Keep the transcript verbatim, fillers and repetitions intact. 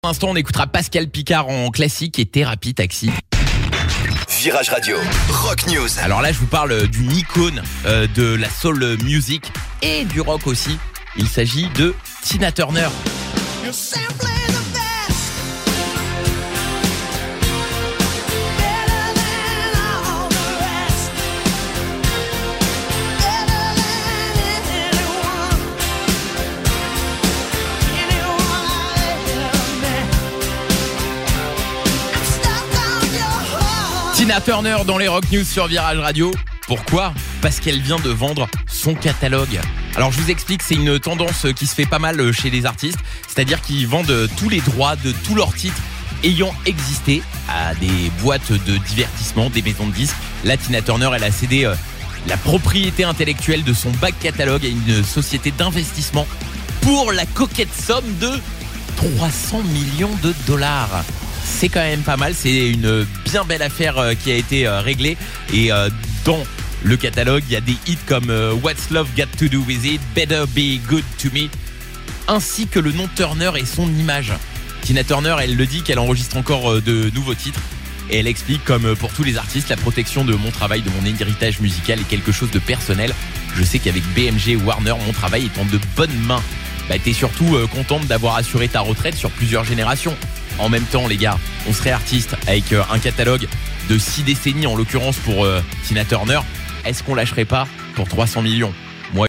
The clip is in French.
Pour l'instant, on écoutera Pascal Picard en classique et Thérapie Taxi. Virage Radio, Rock News. Alors là, je vous parle d'une icône euh, de la soul music et du rock aussi. Il s'agit de Tina Turner. Tina Turner dans les Rock News sur Virage Radio. Pourquoi ? Parce qu'elle vient de vendre son catalogue. Alors je vous explique, c'est une tendance qui se fait pas mal chez les artistes, c'est-à-dire qu'ils vendent tous les droits de tous leurs titres ayant existé à des boîtes de divertissement, des maisons de disques. Là, Tina Turner, elle a cédé euh, la propriété intellectuelle de son back catalogue à une société d'investissement pour la coquette somme de trois cents millions de dollars. C'est quand même pas mal, c'est une bien belle affaire qui a été réglée. Et dans le catalogue, il y a des hits comme What's Love Got to Do With It, Better Be Good to Me, ainsi que le nom Turner et son image. Tina Turner, elle le dit qu'elle enregistre encore de nouveaux titres. Et elle explique, comme pour tous les artistes, la protection de mon travail, de mon héritage musical est quelque chose de personnel. Je sais qu'avec B M G Warner, mon travail est en de bonnes mains. Bah, t'es surtout contente d'avoir assuré ta retraite sur plusieurs générations. En même temps, les gars, on serait artiste avec un catalogue de six décennies, en l'occurrence pour euh, Tina Turner. Est-ce qu'on lâcherait pas pour trois cents millions ?